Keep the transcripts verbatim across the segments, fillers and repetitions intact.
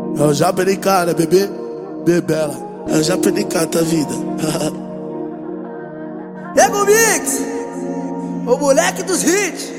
É o Japericá, bebê? Bebela. É o Japericá, tá vida. Ego Mix, o moleque dos hits.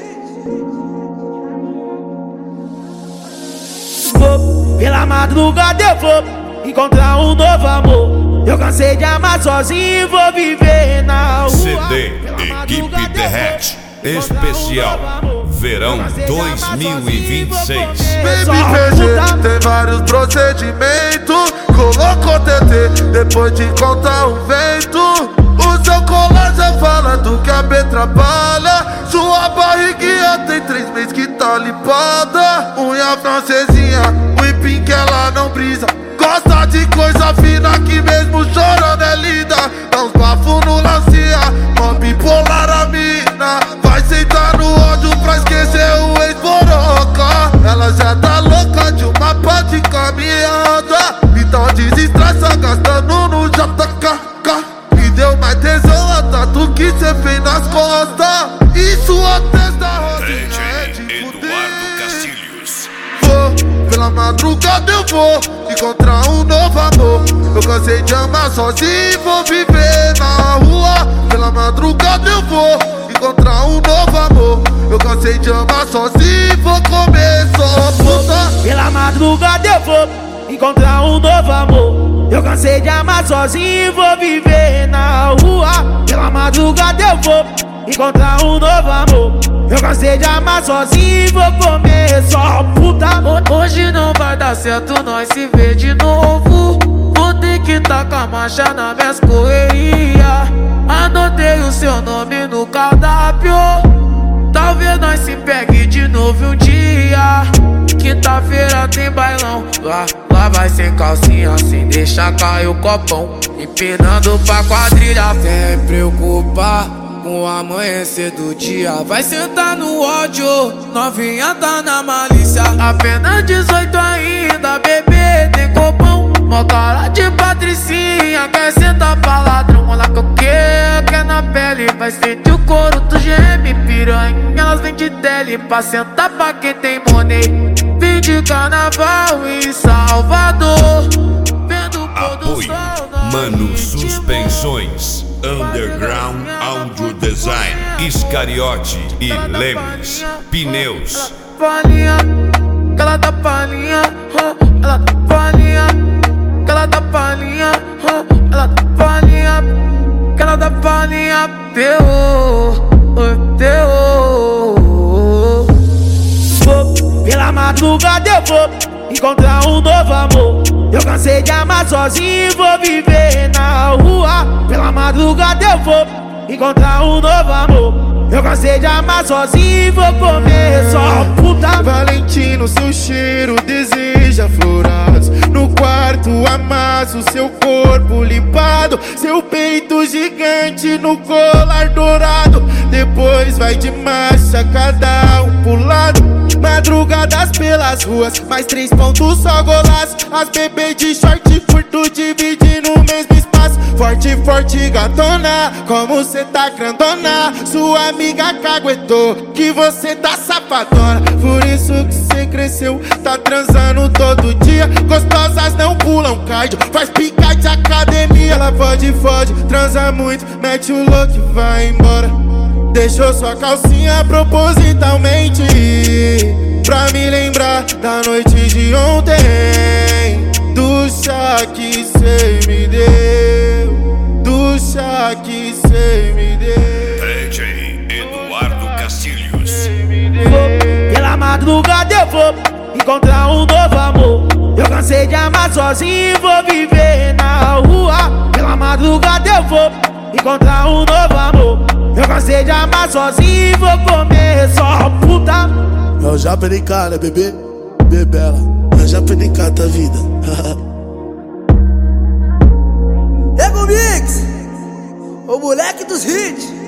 Vou pela madrugada, eu vou encontrar um novo amor. Eu cansei de amar sozinho, vou viver na rua. C D Equipe Derrete Especial Verão dois mil e vinte e seis. Baby P G tem vários procedimentos. Colocou T T depois de contar o vento. O seu colar já fala do que a B trabalha. Sua barriguinha tem três meses que tá limpada. Unha francesinha, o whipping que ela não brisa. Gosta de coisa fina que mesmo chorando é linda. Dá uns bafos no lancia, mó bipolar a mina. Vai sentar no ódio pra esquecer o ex-boroca. Ela já tá louca de uma pá de caminhada. Então desestressa gastando no J K K. Me deu mais tesão a tatu que cê fez nas costas. E sua testa rosinha é de Eduardo Castilhos. Vou, pela madrugada eu vou encontrar um novo amor. Eu cansei de amar sozinho, vou viver na rua. Pela madrugada eu vou encontrar um novo amor. Eu cansei de amar sozinho, vou comer só puta. Pela madrugada eu vou encontrar um novo amor. Eu cansei de amar sozinho, vou viver na rua. Pela madrugada eu vou encontrar um novo amor. Eu cansei de amar sozinho, vou comer só puta. Hoje não vai dar certo, nós se vê de novo. Vou ter que tacar marcha nas minhas correrias. Anotei o seu nome no cardápio. Talvez nós se pegue de novo um dia. Quinta-feira tem bailão. Lá, lá vai sem calcinha, sem deixar cair o copão. Empinando pra quadrilha, vem preocupar com o amanhecer do dia. Vai sentar no ódio, novinha tá na malícia. Apenas dezoito ainda, bebê, tem copão. Mó cara de patricinha, quer sentar pra ladrão. Olha que eu quero, quer na pele. Vai sentir o couro do geme, piranha. Elas vêm de tele pra sentar pra quem tem money. Vim de carnaval em Salvador, vendo o pôr do Apoio sol. Mano Suspensões, Underground Audio Design, Iscariote e Lemes Pneus. Palhinha, ela dá palhinha, ela dá palhinha, ela dá palhinha, ela dá palhinha, ela dá palhinha, terror, terror. Vou pela madrugada eu vou encontrar um novo amor. Eu cansei de amar sozinho, vou viver na rua. Pela madrugada eu vou encontrar um novo amor. Eu cansei de amar sozinho, vou comer só puta. Valentino, seu cheiro deseja florados. No quarto amasso seu corpo limpado. Seu peito gigante no colar dourado. Depois vai de marcha, cada um pro lado. Madrugadas pelas ruas, mais três pontos só golaço. As bebês de short curto dividindo o mesmo espaço. Forte, forte gatona, como cê tá grandona. Sua amiga caguetou que você tá safadona. Por isso que cê cresceu, tá transando todo dia. Gostosas não pulam cardio, faz pica de academia. Ela fode, fode, transa muito, mete o louco e vai embora. Deixou sua calcinha propositalmente pra me lembrar da noite de ontem. Do chá que cê me deu, do chá que cê me deu. D J Eduardo Castilhos. Vou pela madrugada eu vou encontrar um novo amor. Eu cansei de amar sozinho, vou viver na rua. Pela madrugada eu vou encontrar um novo amor. Eu cansei de amar sozinho, vou comer só puta. É o Japericá, bebê? Bebela. É o Japericá, tá vida. Ego Mix, o moleque dos hits.